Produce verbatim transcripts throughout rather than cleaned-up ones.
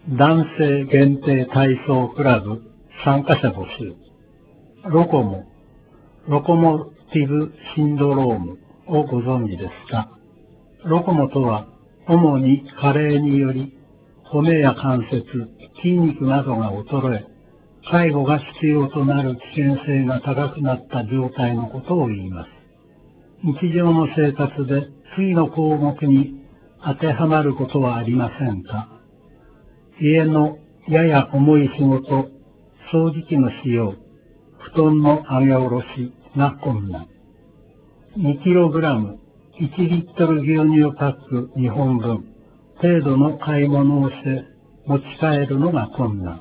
男性限定体操クラブ参加者募集。ロコモ、ロコモティブシンドロームをご存知ですか？ロコモとは、主に加齢により、骨や関節、筋肉などが衰え、介護が必要となる危険性が高くなった状態のことを言います。日常の生活で次の項目に当てはまることはありませんか？家のやや重い仕事、掃除機の使用、布団の上げ下ろしが困難。にキログラム、いちリットル牛乳パックにほんぶん程度の買い物をして持ち帰るのが困難。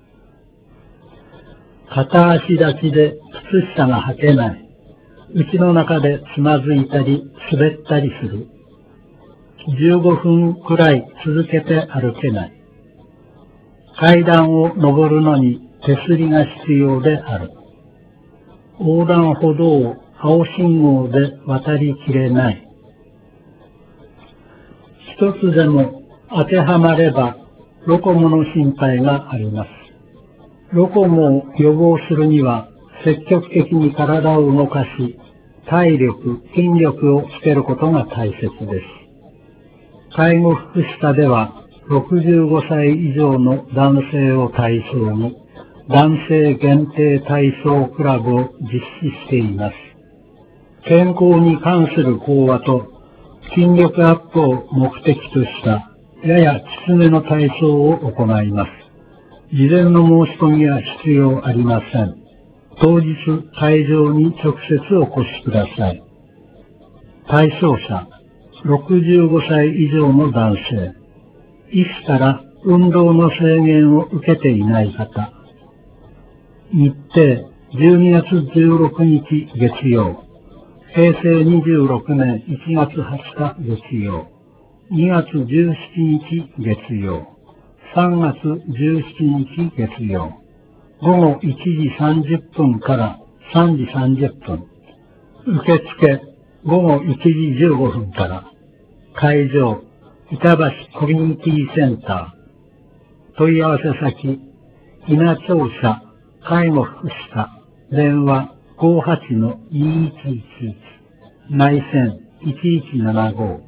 片足立ちで靴下が履けない。家の中でつまずいたり滑ったりする。じゅうごふんくらい続けて歩けない。階段を上るのに手すりが必要である。横断歩道を青信号で渡りきれない。一つでも当てはまればロコモの心配があります。ロコモを予防するには積極的に体を動かし、体力、筋力をつけることが大切です。介護福祉課ではろくじゅうごさい以上の男性を対象に男性限定体操クラブを実施しています。健康に関する講話と筋力アップを目的としたややきつめの体操を行います。事前の申し込みは必要ありません。当日会場に直接お越しください。対象者、ろくじゅうごさい以上の男性。医師から運動の制限を受けていない方。日程、じゅうにがつじゅうろくにち月曜。へいせいにじゅうろくねんいちがつはつか月曜。にがつじゅうしちにち月曜。さんがつじゅうしちにち月曜。ごごいちじさんじゅっぷんからさんじさんじゅっぷん。受付、ごごいちじじゅうごふんから。会場、板橋コミュニティセンター。問い合わせ先、稲庁舎介護福祉課、電話 ごーはちのにいちいちいち、内線いちいちななご。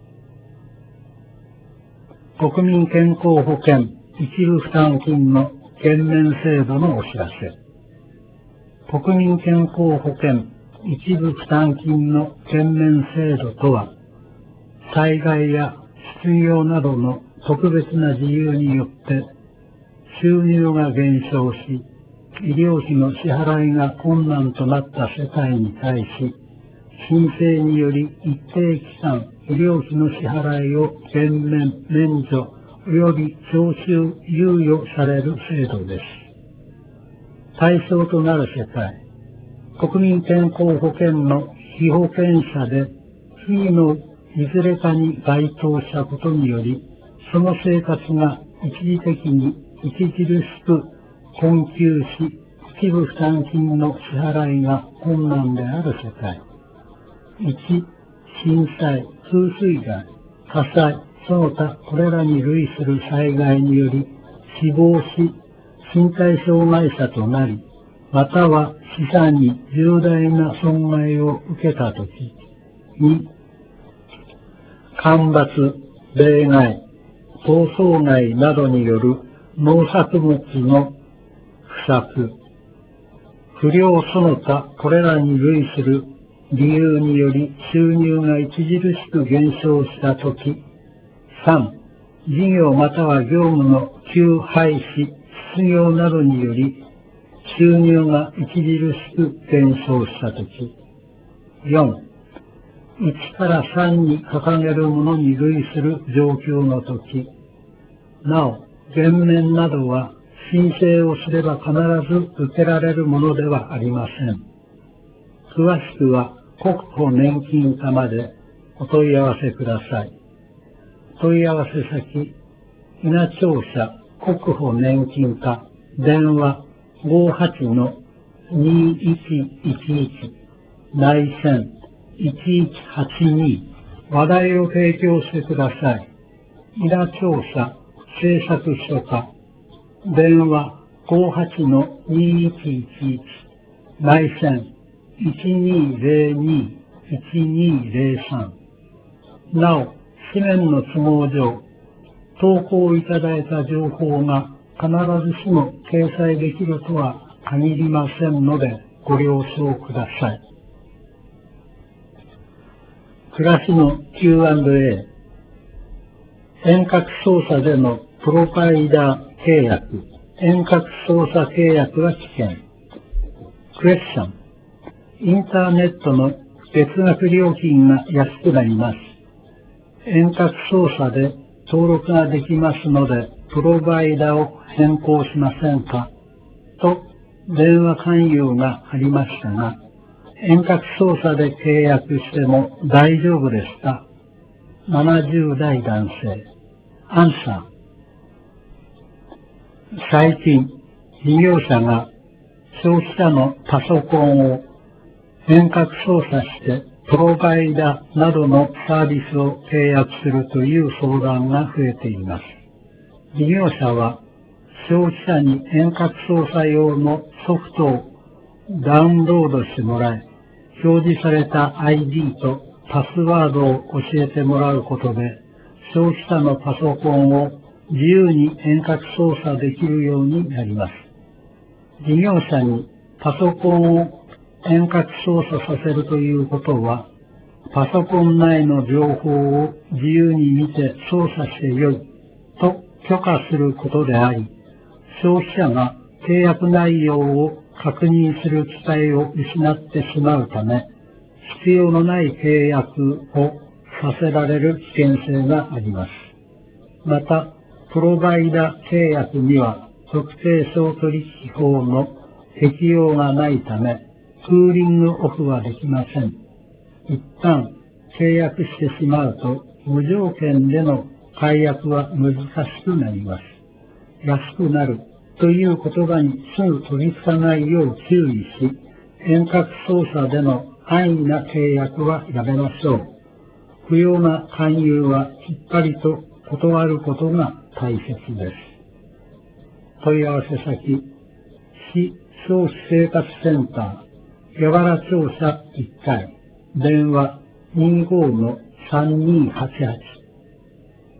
国民健康保険一部負担金の減免制度のお知らせ。国民健康保険一部負担金の減免制度とは、災害や失業などの特別な事由によって収入が減少し、医療費の支払いが困難となった世帯に対し、申請により一定期間医療費の支払いを減免、免除及び徴収猶予される制度です。対象となる世帯、国民健康保険の被保険者で次のいずれかに該当したことにより、その生活が一時的に著しく困窮し、一部負担金の支払いが困難である世帯。いち、震災、風水害、火災、その他これらに類する災害により死亡し、身体障害者となり、または資産に重大な損害を受けたとき。に、干ばつ、冷害、闘争害などによる農作物の不作、不良その他これらに類する理由により収入が著しく減少したとき。さん、事業または業務の休廃止、失業などにより収入が著しく減少したとき。よん、いちからさんに掲げるものに類する状況のとき。なお、減免などは申請をすれば必ず受けられるものではありません。詳しくは国保年金課までお問い合わせください。問い合わせ先、稲庁舎国保年金課、電話 ごーはちのにいちいちいち、内線いちいちはちに、話題を提供してください。稲庁舎製作所か、電話 ごはちのにいちいちいち、内線 いちにーぜろにーいちにーぜろさん。なお、紙面の都合上、投稿いただいた情報が必ずしも掲載できるとは限りませんのでご了承ください。暮らしの キューアンドエー、遠隔操作でのプロバイダー契約、遠隔操作契約は危険。クエスチョン、インターネットの月額料金が安くなります。遠隔操作で登録ができますので、プロバイダを変更しませんかと電話勧誘がありましたが、遠隔操作で契約しても大丈夫ですか？ななじゅう代男性。アンサー。最近、事業者が消費者のパソコンを遠隔操作してプロバイダなどのサービスを契約するという相談が増えています。事業者は消費者に遠隔操作用のソフトをダウンロードしてもらい、表示された アイディー とパスワードを教えてもらうことで、消費者のパソコンを自由に遠隔操作できるようになります。事業者にパソコンを遠隔操作させるということは、パソコン内の情報を自由に見て操作してよいと許可することであり、消費者が契約内容を確認する機会を失ってしまうため、必要のない契約をさせられる危険性があります。また、プロバイダ契約には特定商取引法の適用がないため、クーリングオフはできません。一旦契約してしまうと、無条件での解約は難しくなります。安くなるという言葉にすぐ取りつかないよう注意し、遠隔操作での安易な契約はやめましょう。不要な勧誘はきっぱりと断ることが大切です。問い合わせ先、市消費生活センター、八原庁舎いっかい、電話 にじゅうごのさんにーはちはち。